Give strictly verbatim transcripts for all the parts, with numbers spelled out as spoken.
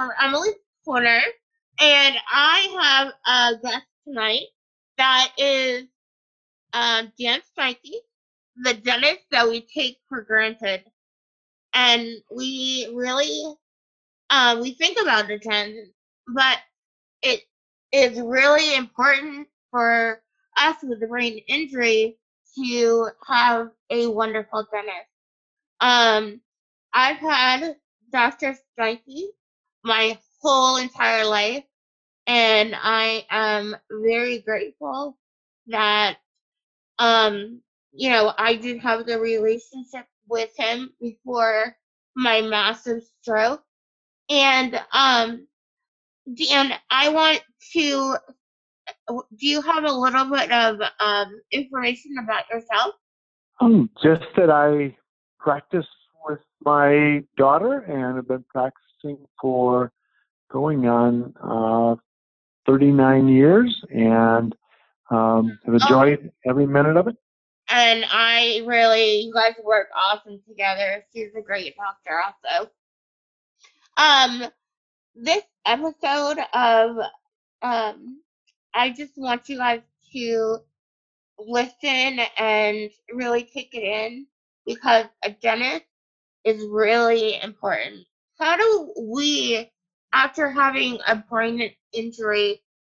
from Emily Corner, and I have a guest tonight that is uh, Dan Strikey, the dentist that we take for granted. And we really, uh, we think about the dentist, but it is really important for us with a brain injury to have a wonderful dentist. Um, I've had Doctor Strikey my whole entire life, and I am very grateful that um, you know, I did have the relationship with him before my massive stroke. And um, Dan, I want to. Do you have a little bit of um, information about yourself? Um, just that I practice with my daughter and have been practicing for going on uh, thirty-nine years and um, have Oh, enjoyed every minute of it. and I really, you guys work awesome together. She's a great doctor, also. Um, this episode of um, I just want you guys to listen and really take it in because a dentist is really important. How do we, after having a brain injury,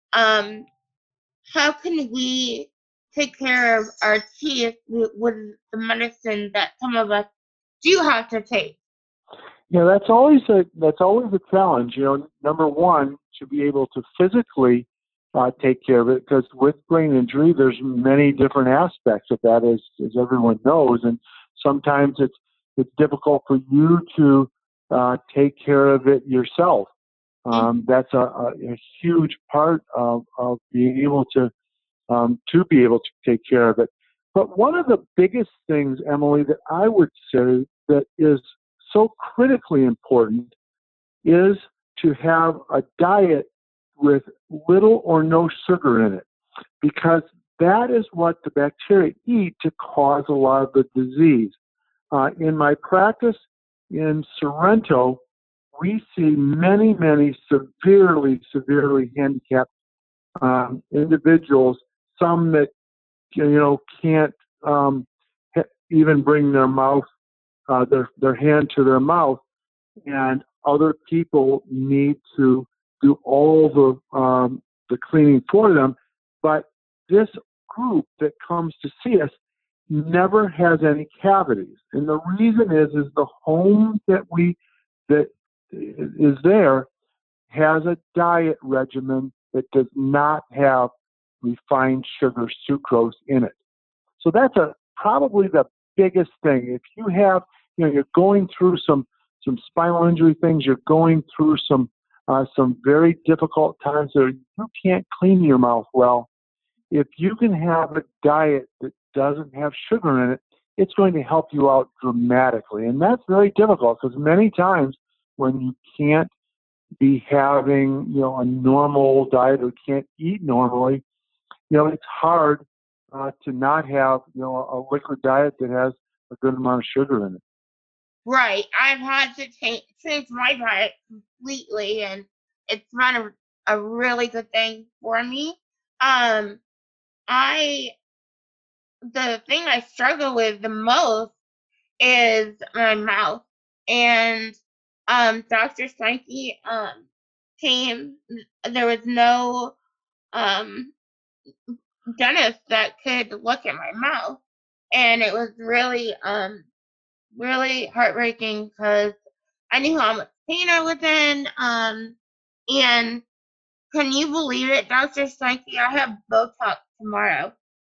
um, how can we take care of our teeth with, with the medicine that some of us do have to take? Yeah, that's always a that's always a challenge. You know, number one, to be able to physically uh, take care of it, because with brain injury, there's many different aspects of that, as as everyone knows, and sometimes it's it's difficult for you to uh, take care of it yourself. Um, that's a, a, a huge part of, of being able to um, to be able to take care of it. But one of the biggest things, Emily, that I would say that is so critically important is to have a diet with little or no sugar in it, because that is what the bacteria eat to cause a lot of the disease. Uh, in my practice in Sorrento, we see many, many severely, severely handicapped um, individuals, some that you know can't um, ha- even bring their mouth, uh, their their hand to their mouth, and other people need to do all the um, the cleaning for them. But this group that comes to see us never has any cavities, and the reason is is the home that we that is there has a diet regimen that does not have refined sugar sucrose in it. So that's a probably the biggest thing. If you have, you know, you're going through some some spinal injury things, you're going through some uh, some very difficult times that you can't clean your mouth well. If you can have a diet that doesn't have sugar in it, it's going to help you out dramatically. And that's very difficult because many times when you can't be having, you know, a normal diet or can't eat normally, you know, it's hard uh, to not have, you know, a liquid diet that has a good amount of sugar in it. Right. I've had to change, change my diet completely, and it's been a, a really good thing for me. Um, I the thing I struggle with the most is my mouth, and um, Doctor Sankey um came. There was no um dentist that could look at my mouth, and it was really um really heartbreaking because I knew how much pain I was in. Um, and can you believe it, Doctor Sankey? I have Botox tomorrow,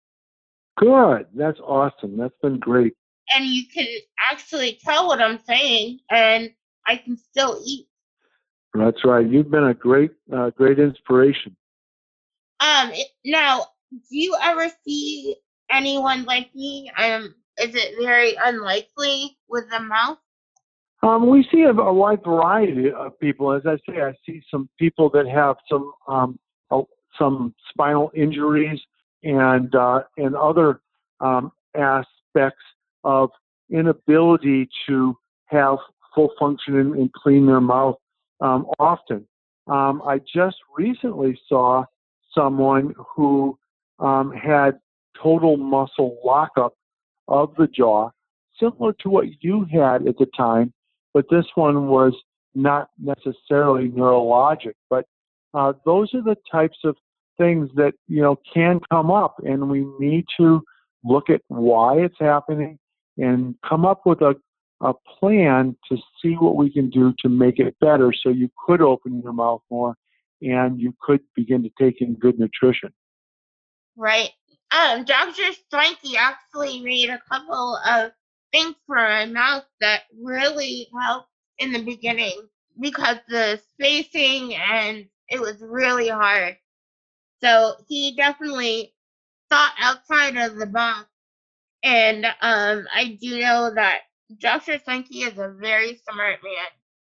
Good. That's awesome. That's been great. and you can actually tell what I'm saying, and I can still eat. That's right. You've been a great, uh, great inspiration. Um, it, now, do you ever see anyone like me? Um, is it very unlikely with the mouth? Um, we see a, a wide variety of people. As I say, I see some people that have some um, uh, some spinal injuries and uh, and other um, aspects of inability to have full function and, and clean their mouth. um, often. Um, I just recently saw someone who um, had total muscle lockup of the jaw, similar to what you had at the time, but this one was not necessarily neurologic. But uh, those are the types of things that, you know, can come up, and we need to look at why it's happening and come up with a, a plan to see what we can do to make it better, so you could open your mouth more and you could begin to take in good nutrition. Right. Um, Doctor Swanky actually made a couple of things for my mouth that really helped in the beginning because the spacing and it was really hard. So he definitely thought outside of the box. And um, I do know that Doctor Swanky is a very smart man.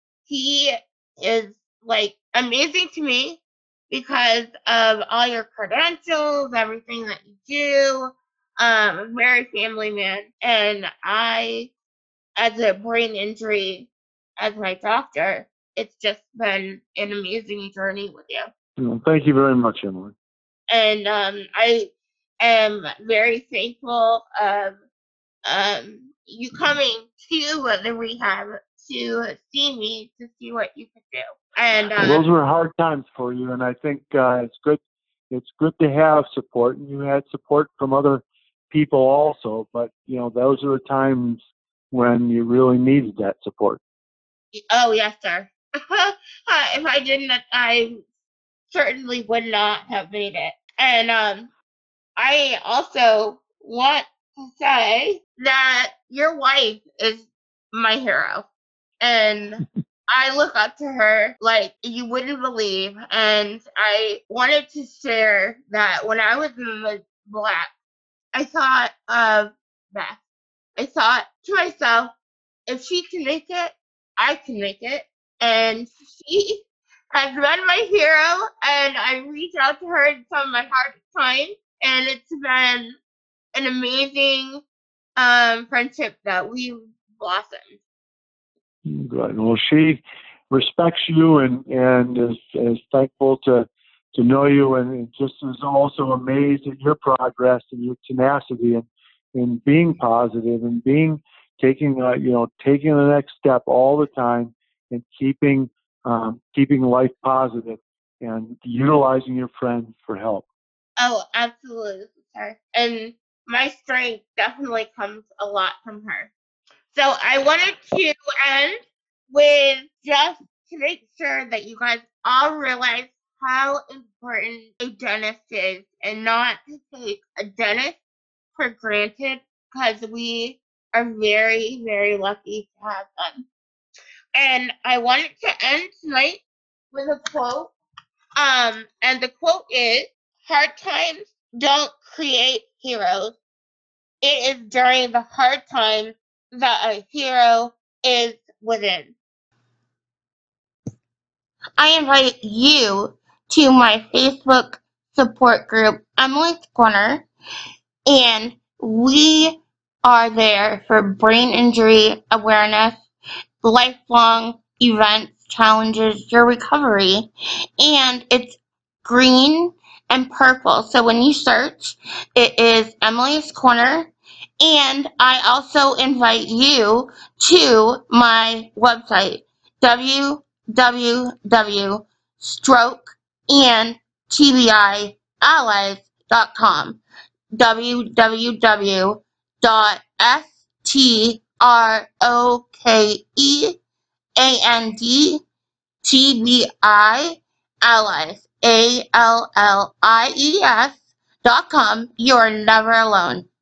He is like amazing to me because of all your credentials, everything that you do. Um, a very family man, and I, as a brain injury, as my doctor, it's just been an amazing journey with you. Well, thank you very much, Emily. And um, I am very thankful of um, you coming to the rehab to see me to see what you could do. And Well, uh, those were hard times for you, and I think uh, it's good. It's good to have support, and you had support from other people also. But you know, those are the times when you really needed that support. oh yes, sir. If I didn't, I certainly would not have made it. And um, I also want to say that your wife is my hero, and I look up to her like you wouldn't believe. And I wanted to share that when I was in the black, I thought of Beth. I thought to myself, if she can make it, I can make it. And she has been my hero, and I reach out to her in some of my hardest times, and it's been an amazing um, friendship that we've blossomed. Good. Well, she respects you and and is, is thankful to to know you, and just is also amazed at your progress and your tenacity and and being positive and being taking uh, you know taking the next step all the time and keeping um, keeping life positive and utilizing your friends for help. Oh, absolutely, sir. And my strength definitely comes a lot from her. So I wanted to end with just to make sure that you guys all realize how important a dentist is and not to take a dentist for granted because we are very, very lucky to have them. And I wanted to end tonight with a quote. Um, and the quote is, hard times don't create heroes. It is during the hard times that a hero is within. I invite you to my Facebook support group, Emily's Corner, and we are there for brain injury awareness, lifelong events, challenges, your recovery, and it's green and purple. So when you search, it is Emily's Corner. And I also invite you to my website, w w w dot stroke and t b i allies dot com. w w w dot stroke and T B I allies, A L L I E S dot com. You're never alone.